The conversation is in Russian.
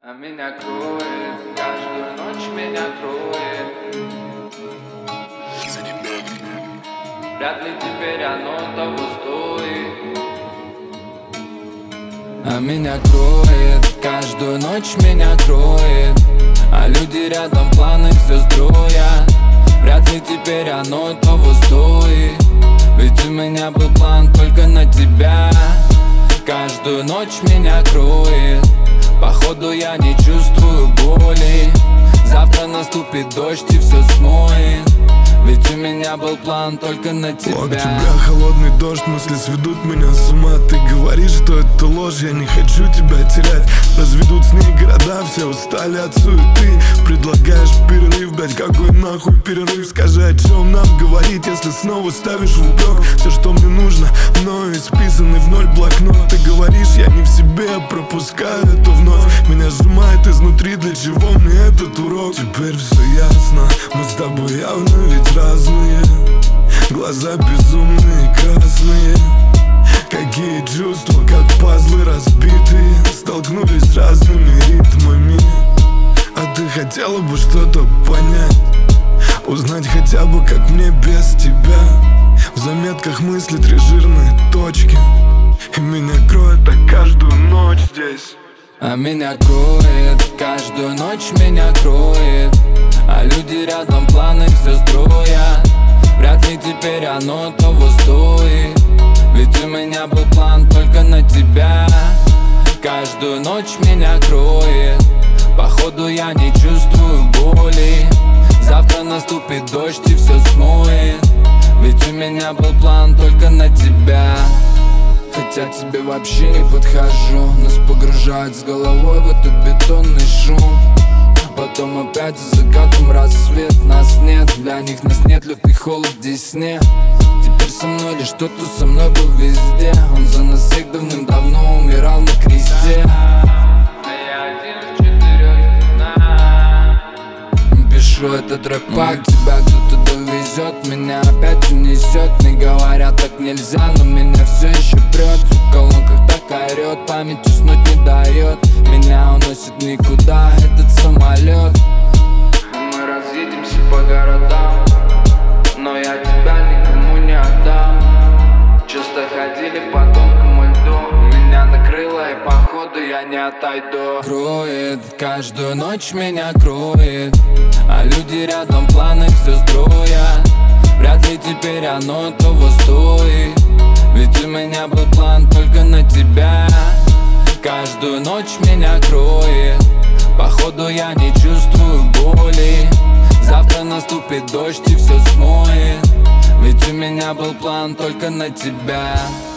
А меня кроет, каждую ночь меня кроет. Вряд ли теперь оно того стоит. А меня кроет, каждую ночь меня кроет. А люди рядом планы все строят. Вряд ли теперь оно того стоит. Ведь у меня был план только на тебя. Каждую ночь меня кроет. Походу я не чувствую боли. Завтра наступит дождь и все смоет. Ведь у меня был план только на тебя. Вокруг тебя холодный дождь, мысли сведут меня с ума. Ты говоришь, что это ложь, я не хочу тебя терять. Разведут сны города, все устали от суеты. Предлагаешь перерыв, блять, какой нахуй перерыв? Скажи, о чем нам говорить, если снова ставишь в упрек все, что мне нужно, мною исписанный в ноль блокнот. Ты говоришь, я не в себе, пропускаю это вновь. Меня сжимает изнутри, для чего мне этот урок? Теперь все ясно, мы с тобой явно ведь разные. Глаза безумные, красные. Какие чувства, как пазлы разбитые, столкнулись с разными ритмами. А ты хотела бы что-то понять, узнать хотя бы, как мне без тебя. В заметках мысли 3 жирные точки. И меня кроет так каждую ночь здесь. А меня кроет, каждую ночь меня кроет. А люди рядом планы все строят. Вряд ли теперь оно того стоит. Ведь у меня был план только на тебя. Каждую ночь меня кроет. Походу я не чувствую боли. Завтра наступит дождь и все смоет. Ведь у меня был план только на тебя. Хотя тебе вообще не подхожу. Нас погружают с головой в этот бетонный шум. Потом опять за закатом рассвет. Нас нет, для них нас нет, лютый холод в Десне. Теперь со мной лишь тот, кто со мной был везде. Он за нас всех давным-давно умирал на кресте. Я один в 4 стенах. Пишу этот рэп, тебя кто-то довезет. Меня опять унесет. Мне говорят, так нельзя, но меня все еще прет. В колонках так орет, память уснуть не дает. Меня уносит никуда этот самолет. Мы разъедемся по городам, но я тебя никому не отдам. Часто ходили по тонкому льду. Меня накрыло и походу я не отойду. Кроет, каждую ночь меня кроет. А люди рядом планы все строят. Вряд ли теперь оно того стоит. Ведь у меня был план только на тебя. Каждую ночь меня кроет. Походу я не чувствую боли. Завтра наступит дождь и все смоет. Ведь у меня был план только на тебя.